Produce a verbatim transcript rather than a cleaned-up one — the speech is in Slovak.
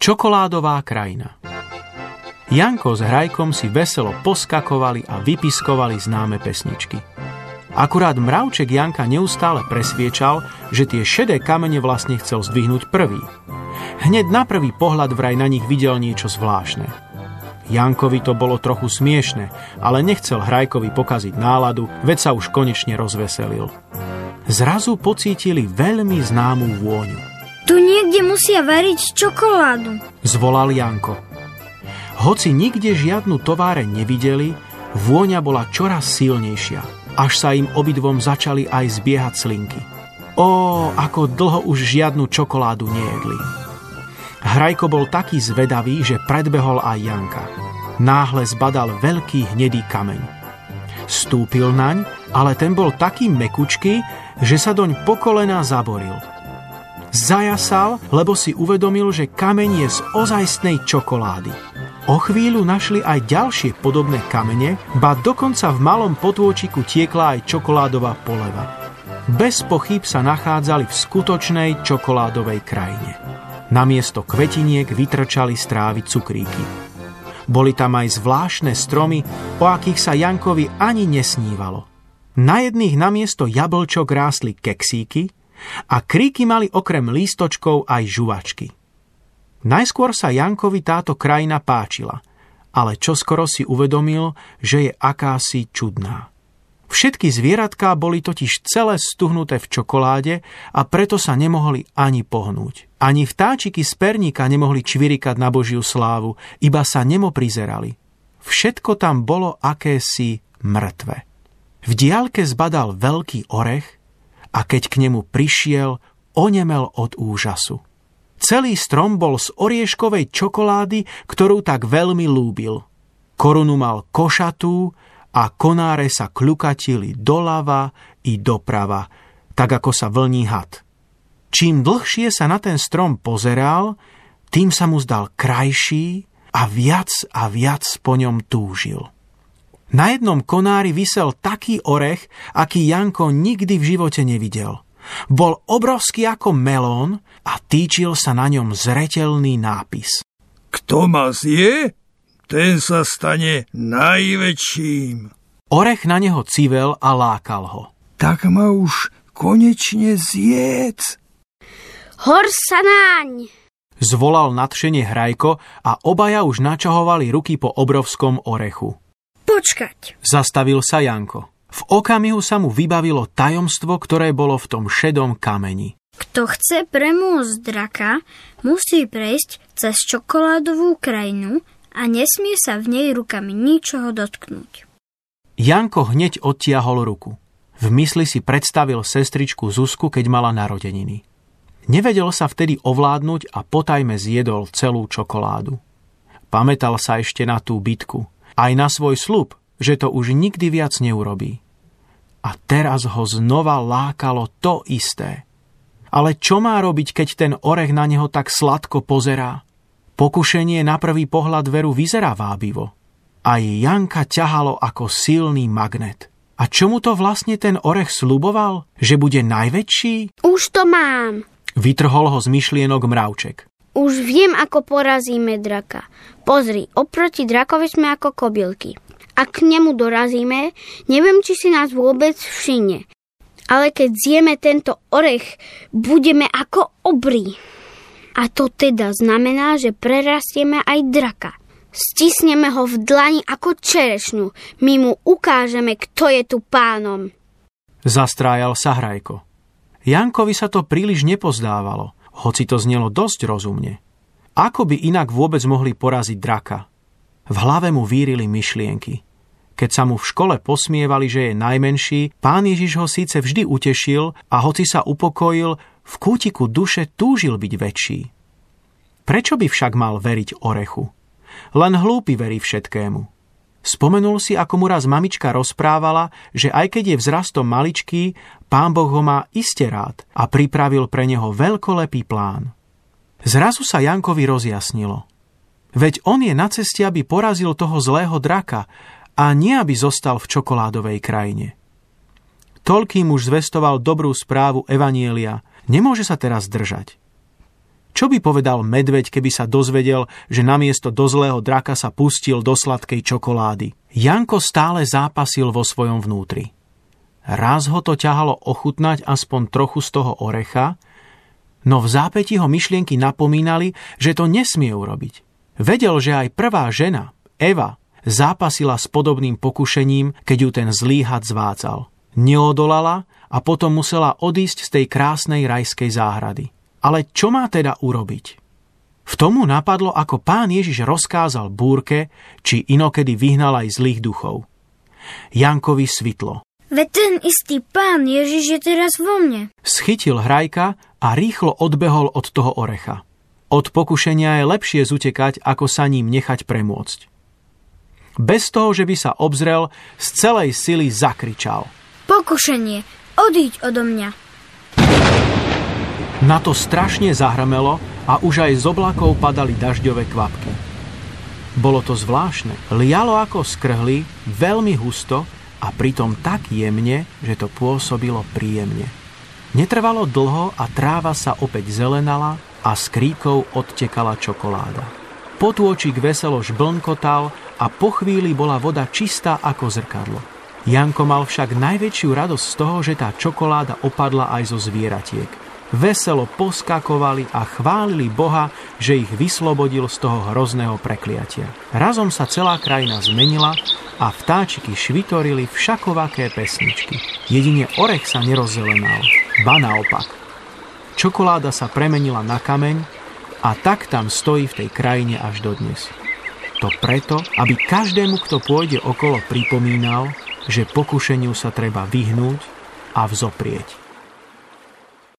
Čokoládová krajina. Janko s Hrajkom si veselo poskakovali a vypiskovali známe pesničky. Akurát mravček Janka neustále presviečal, že tie šedé kamene vlastne chcel zdvihnúť prvý. Hneď na prvý pohľad vraj na nich videl niečo zvláštne. Jankovi to bolo trochu smiešne, ale nechcel Hrajkovi pokaziť náladu, veď sa už konečne rozveselil. Zrazu pocítili veľmi známú vôňu. Tu niekde musia variť čokoládu, zvolal Janko. Hoci nikde žiadnu továreň nevideli, vôňa bola čoraz silnejšia, až sa im obidvom začali aj zbiehať slinky. Ó, ako dlho už žiadnu čokoládu nejedli. Hrajko bol taký zvedavý, že predbehol aj Janka. Náhle zbadal veľký hnedý kameň. Stúpil naň, ale ten bol taký mekučký, že sa doň po kolená zaboril. Zajasal, lebo si uvedomil, že kameň je z ozajstnej čokolády. O chvíľu našli aj ďalšie podobné kamene, ba dokonca v malom potôčiku tiekla aj čokoládová poleva. Bez pochýb sa nachádzali v skutočnej čokoládovej krajine. Namiesto kvetiniek vytrčali z trávy cukríky. Boli tam aj zvláštne stromy, o akých sa Jankovi ani nesnívalo. Na jedných namiesto jablčok rástli keksíky a kríky mali okrem lístočkov aj žuvačky. Najskôr sa Jankovi táto krajina páčila, ale čoskoro si uvedomil, že je akási čudná. Všetky zvieratká boli totiž celé stuhnuté v čokoláde a preto sa nemohli ani pohnúť. Ani vtáčiky z perníka nemohli čvirikať na Božiu slávu, iba sa nemo prizerali. Všetko tam bolo akési mŕtve. V diaľke zbadal veľký orech a keď k nemu prišiel, onemel od úžasu. Celý strom bol z orieškovej čokolády, ktorú tak veľmi lúbil. Korunu mal košatú a konáre sa kľukatili doľava i doprava, tak ako sa vlní had. Čím dlhšie sa na ten strom pozeral, tým sa mu zdal krajší a viac a viac po ňom túžil. Na jednom konári visel taký orech, aký Janko nikdy v živote nevidel. Bol obrovský ako melón a týčil sa na ňom zreteľný nápis. Kto ma zje, ten sa stane najväčším. Orech na neho civel a lákal ho. Tak ma už konečne zjedz. Hor sa naň! Zvolal nadšene Hrajko a obaja už načahovali ruky po obrovskom orechu. Počkať. Zastavil sa Janko. V okamihu sa mu vybavilo tajomstvo, ktoré bolo v tom šedom kameni. Kto chce premôcť draka, musí prejsť cez čokoládovú krajinu a nesmie sa v nej rukami ničoho dotknúť. Janko hneď odtiahol ruku. V mysli si predstavil sestričku Zuzku, keď mala narodeniny. Nevedel sa vtedy ovládnuť a potajme zjedol celú čokoládu. Pamätal sa ešte na tú bitku. Aj na svoj sľub, že to už nikdy viac neurobí. A teraz ho znova lákalo to isté. Ale čo má robiť, keď ten orech na neho tak sladko pozerá? Pokušenie na prvý pohľad veru vyzerá vábivo. Aj Janka ťahalo ako silný magnet. A čo mu to vlastne ten orech sľuboval? Že bude najväčší? Už to mám. Vytrhol ho z myšlienok mravček. Už viem, ako porazíme draka. Pozri, oproti drakovi sme ako kobylky. Ak k nemu dorazíme, neviem, či si nás vôbec všimne. Ale keď zjeme tento orech, budeme ako obry. A to teda znamená, že prerastieme aj draka. Stisneme ho v dlani ako čerešňu. My mu ukážeme, kto je tu pánom. Zastrájal sa Hrajko. Jankovi sa to príliš nepozdávalo, hoci to znelo dosť rozumne. Ako by inak vôbec mohli poraziť draka? V hlave mu vírili myšlienky. Keď sa mu v škole posmievali, že je najmenší, pán Ježiš ho síce vždy utešil a hoci sa upokojil, v kútiku duše túžil byť väčší. Prečo by však mal veriť orechu? Len hlúpy verí všetkému. Spomenul si, ako mu raz mamička rozprávala, že aj keď je vzrastom maličký, Pán Boh ho má iste rád a pripravil pre neho veľkolepý plán. Zrazu sa Jankovi rozjasnilo. Veď on je na ceste, aby porazil toho zlého draka a nie aby zostal v čokoládovej krajine. Toľký muž zvestoval dobrú správu evanjelia, nemôže sa teraz držať. Čo by povedal medveď, keby sa dozvedel, že namiesto do zlého draka sa pustil do sladkej čokolády? Janko stále zápasil vo svojom vnútri. Raz ho to ťahalo ochutnať aspoň trochu z toho orecha, no v zápätí ho myšlienky napomínali, že to nesmie urobiť. Vedel, že aj prvá žena, Eva, zápasila s podobným pokušením, keď ju ten zlý had zvádzal. Neodolala a potom musela odísť z tej krásnej rajskej záhrady. Ale čo má teda urobiť? V tomu napadlo, ako Pán Ježiš rozkázal búrke, či inokedy vyhnal aj zlých duchov. Jankovi svitlo. Veď ten istý Pán Ježiš je teraz vo mne. Schytil hrajka a rýchlo odbehol od toho orecha. Od pokušenia je lepšie zutekať, ako sa ním nechať premôcť. Bez toho, že by sa obzrel, z celej sily zakričal. Pokušenie, odíď odo mňa. Na to strašne zahrmelo a už aj z oblakov padali dažďové kvapky. Bolo to zvláštne. Lialo ako skrhli, veľmi husto a pritom tak jemne, že to pôsobilo príjemne. Netrvalo dlho a tráva sa opäť zelenala a z kríkov odtekala čokoláda. Potôčik veselo žblnkotal a po chvíli bola voda čistá ako zrkadlo. Janko mal však najväčšiu radosť z toho, že tá čokoláda opadla aj zo zvieratiek. Veselo poskakovali a chválili Boha, že ich vyslobodil z toho hrozného prekliatia. Razom sa celá krajina zmenila a vtáčiky švitorili všakovaké pesničky. Jedine orech sa nerozzelenal, ba naopak. Čokoláda sa premenila na kameň a tak tam stojí v tej krajine až dodnes. To preto, aby každému, kto pôjde okolo, pripomínal, že pokušeniu sa treba vyhnúť a vzoprieť.